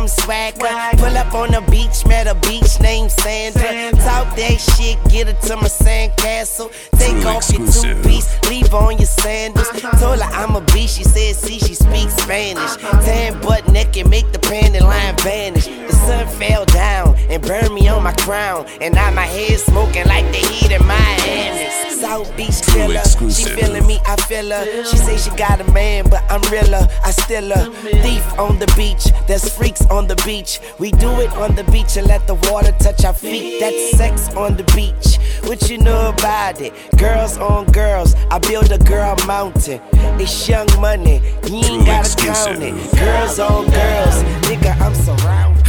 swagger. Pull up on the beach, met a beach named Sandra. Talk that shit, get her to my sandcastle. Take off your two-piece, leave on your sandals. Told her I'm a beast, she said, see, she speaks Spanish. Tan butt naked, make the panty line vanish. The sun fell down and burned me on my crown. And now my head smoking like the heat in Miami. South Beach killer, she feeling me, I feel her. She say she got a man, but I'm realer, I still her. Thief on the beach, there's freaks on the beach. We do it on the beach and let the water touch our feet. That's sex on the beach. What you know about it? Girls on girls, I build a girl mountain. It's young money, you ain't gotta count it. Girls on girls, nigga, I'm surrounded.